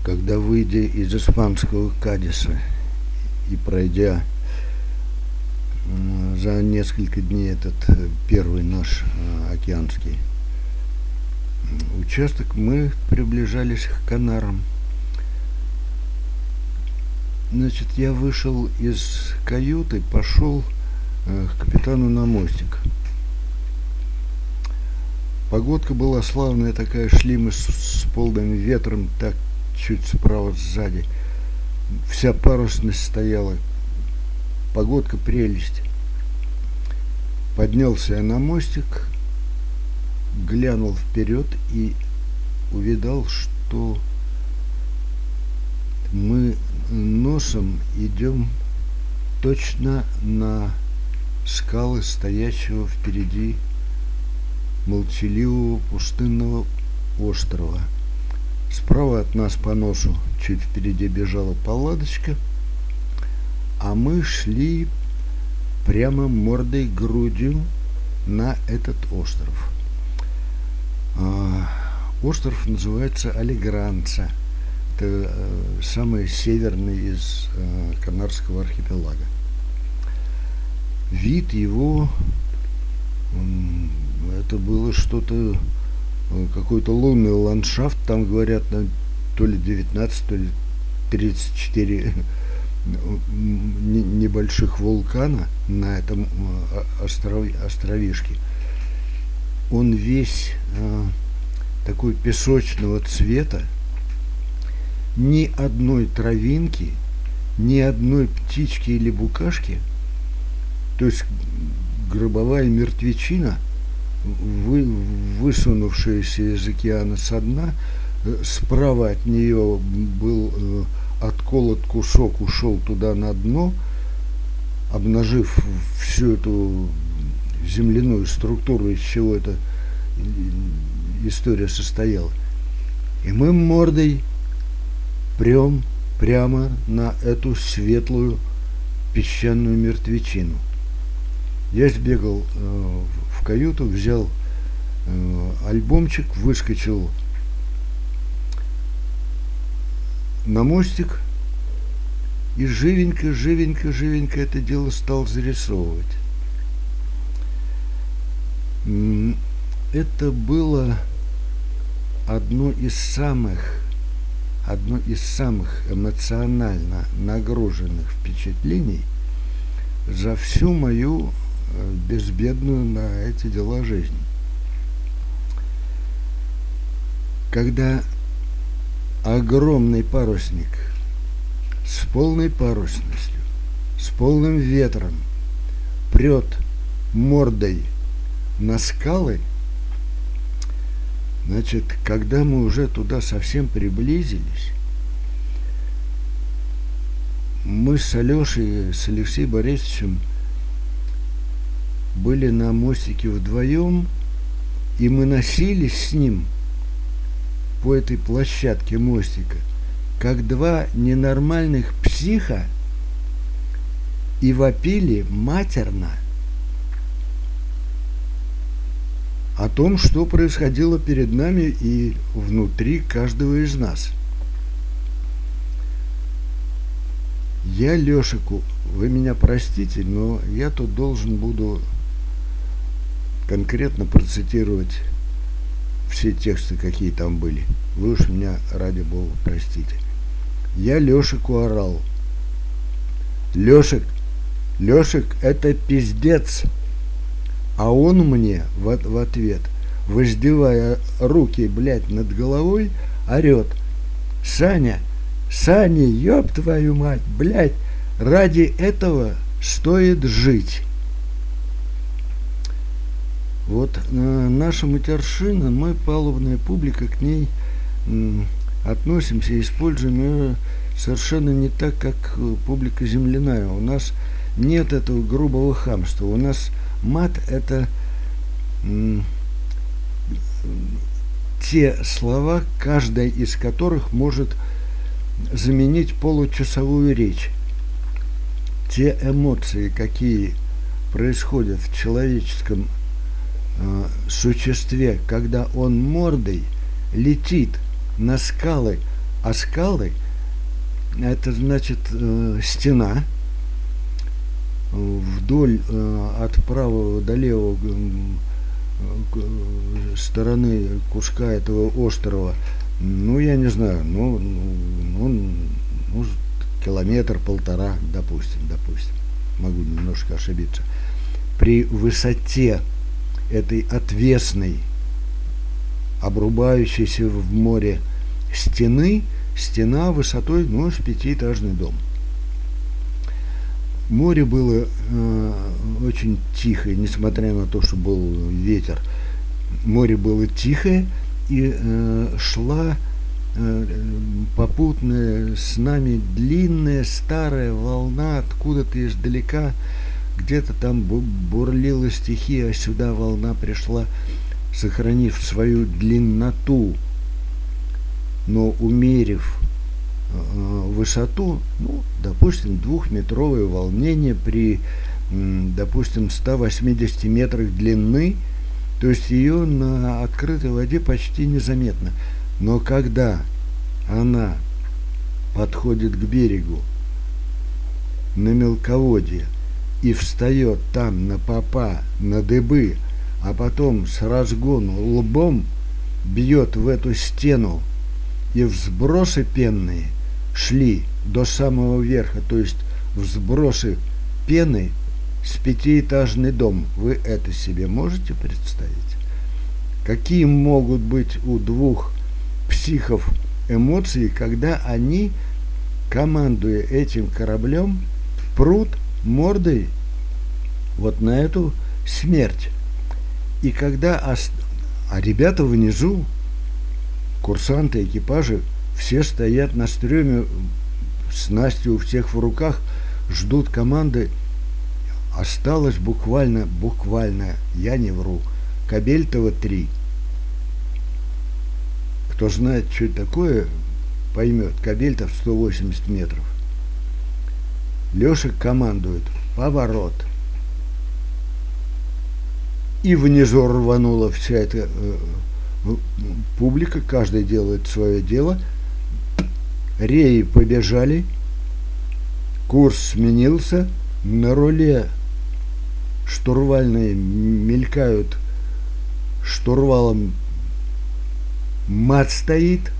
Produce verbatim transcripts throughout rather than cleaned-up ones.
Когда, выйдя из испанского Кадиса и пройдя за несколько дней этот первый наш океанский участок, мы приближались к Канарам. Значит, я вышел из каюты, пошел к капитану на мостик. Погодка была славная такая, шли мы с, с полным ветром, так чуть справа сзади. Вся парусность стояла. Погодка прелесть. Поднялся я на мостик, глянул вперед и увидал, что мы носом идем точно на скалы стоящего впереди молчаливого пустынного острова. Справа от нас по носу чуть впереди бежала палаточка, а мы шли прямо мордой, грудью на этот остров. А, остров называется Алегранца. Это э, самый северный из э, Канарского архипелага. Вид его, э, это было что-то, э, какой-то лунный ландшафт. Там, говорят, то ли девятнадцать, то ли тридцать четыре небольших вулкана на этом острове, островишке. Он весь э, такой песочного цвета. Ни одной травинки, ни одной птички или букашки. То есть гробовая мертвечина, вы, высунувшаяся из океана со дна. Справа от нее был э, отколот кусок, ушел туда на дно, обнажив всю эту земляную структуру, из чего эта история состояла. И мы мордой прям прямо на эту светлую песчаную мертвечину. Я сбегал э, в каюту, взял э, альбомчик, выскочил на мостик и живенько, живенько, живенько это дело стал зарисовывать. Это было одно из самых одно из самых эмоционально нагруженных впечатлений за всю мою безбедную на эти дела жизнь. Когда огромный парусник с полной парусностью, с полным ветром прет мордой на скалы, значит, когда мы уже туда совсем приблизились, мы с Алешей, с Алексеем Борисовичем были на мостике вдвоем, и мы носились с ним по этой площадке мостика, как два ненормальных психа, и вопили матерно о том, что происходило перед нами и внутри каждого из нас. Я Лешику, вы меня простите, но я тут должен буду конкретно процитировать все тексты, какие там были. Вы уж меня, ради бога, простите. Я Лешику орал: Лешик, Лешик, это пиздец. А он мне в, в ответ, воздевая руки, блядь, над головой, орет: Саня, Саня, ёб твою мать, блядь, ради этого стоит жить. Вот э, наша матершина, мы, палубная публика, к ней э, относимся, используем ее совершенно не так, как публика земляная. У нас нет этого грубого хамства. У нас мат – это э, те слова, каждая из которых может заменить получасовую речь. Те эмоции, какие происходят в человеческом э, существе, когда он мордой летит на скалы А скалы — это значит э, стена вдоль э, от правого до левого э, стороны куска этого острова. Ну, я не знаю, ну, ну, ну километр-полтора, допустим, допустим. Могу немножко ошибиться. При высоте этой отвесной, обрубающейся в море стены, стена высотой, ну, с пятиэтажный дом. Море было э, очень тихое, несмотря на то, что был ветер. Море было тихое, и э, шла э, попутная с нами длинная старая волна откуда-то издалека. Где-то там бурлила стихия, а сюда волна пришла, сохранив свою длинноту, но умерив э, высоту, ну, допустим, двухметровое волнение при, э, допустим, ста восьмидесяти метрах длины, то есть ее на открытой воде почти незаметно. Но когда она подходит к берегу на мелководье и встает там на попа, на дыбы, а потом с разгону лбом бьет в эту стену, и взбросы пенные шли до самого верха, то есть взбросы пены с пятиэтажный дом. Вы это себе можете представить? Какие могут быть у двух психов эмоции, когда они, командуя этим кораблем, прут мордой вот на эту смерть? И когда ост... а ребята внизу, курсанты, экипажи, все стоят на стреме, снасти у всех в руках, ждут команды. Осталось буквально, буквально, я не вру, Кабельтова три. Кто знает, что это такое, поймет. Кабельтов сто восемьдесят метров. Лешек командует: поворот. И внизу рванула вся эта э, публика, каждый делает свое дело. Реи побежали, курс сменился, на руле штурвальные мелькают, штурвалом мат стоит,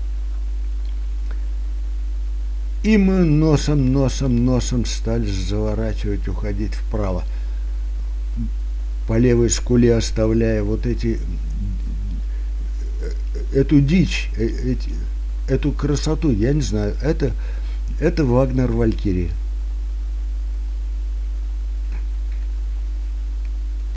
и мы носом, носом, носом стали заворачивать, уходить вправо, по левой скуле оставляя вот эти, эту дичь, эти, эту красоту, я не знаю, это, это Вагнер Валькирия.